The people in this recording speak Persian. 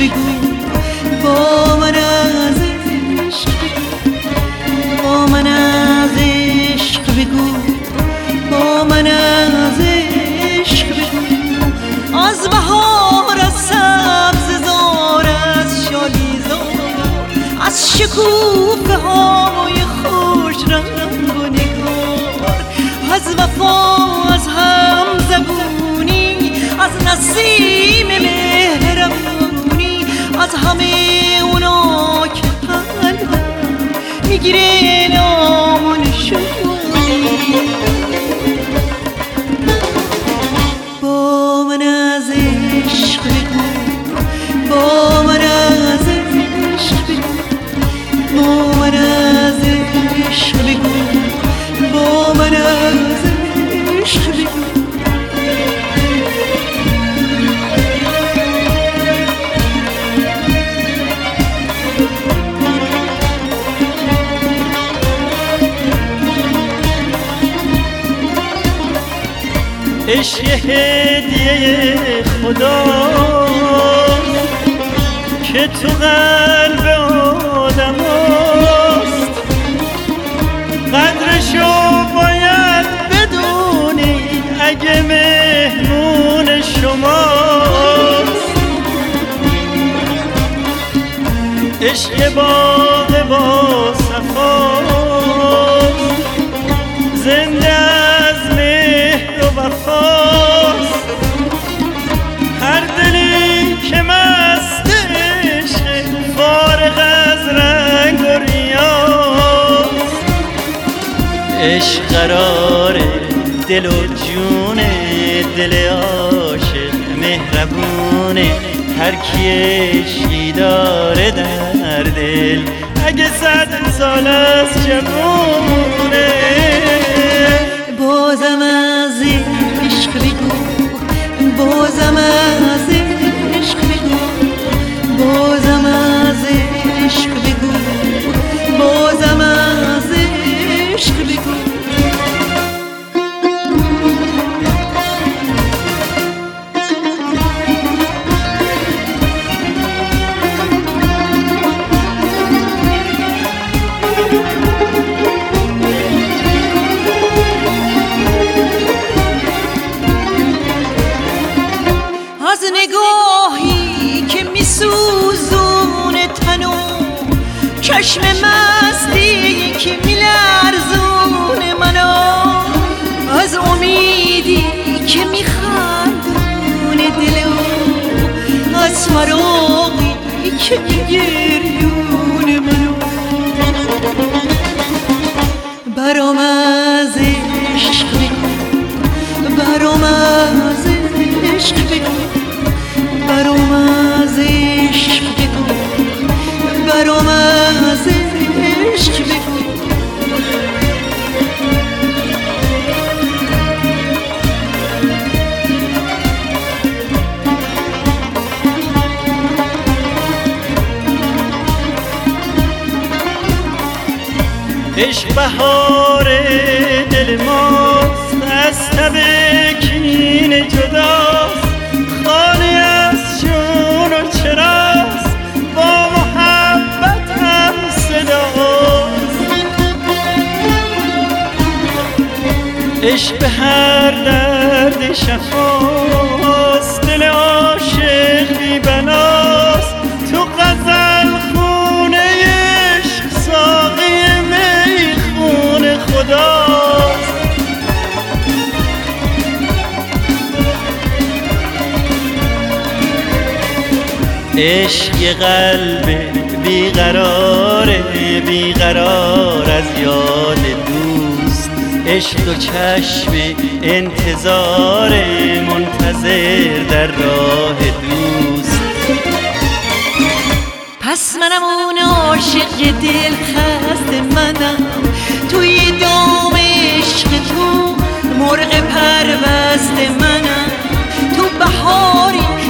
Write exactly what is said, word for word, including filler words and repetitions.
بگو، با من از عشق بگو، با من از عشق بگو، با من از عشق بگو. از بهار، از سبززار، از شالیزار، از شکوفه های خوش رنگ و نگار، از وفا، از هم زبونی، از نسیم مهربونی، از همه اونا که قلبم میگیره نامشونی. با من از عشق بگو، با من از عشق بگو، با من از عشق بگو، با من از عشق بگو. عشق هدیه خدا که تو قلب آدم هست، قدرشو باید بدونی اگه مهمون شماست. عشق باغ با صفاست، زنده از مهر و وفاست. هر دلی که مست عشق فارغ از رنگ و ریاست. عشق قرار دل و جونه، دل عاشق مهربونه. هر کی عشقی داره در دل اگه صد سال از جوونه. بازم از عشق بگو، بازم از عشق بگو، بازم از عشق بگو، بازم از عشق بگو. از نگاهی که میسوزونه تنو، چشم مستی که میلرزونه منو، از امیدی که میخندونه دلو، از فراقی که میگریونه منو. برام از عشق بگو، برام از عشق بگو، برام از عشق بگو، برام از عشق بگو. عشق بهار دل ماست، از تب کین جداست. خالی از جون و چراست، با محبت هم صداست. عشق به هر درد شفاست، دل عاشق بی بناست. تو غزل خونه عشق ساقی میخونه خداست. عشق یه قلب بیقراره، بیقرار از یاد دوست. عشق و چشم انتظار، منتظر در راه دوست. پس منم اون عاشق دل خسته، منم توی دام عشق تو مرغ پربسته. منم تو بهاری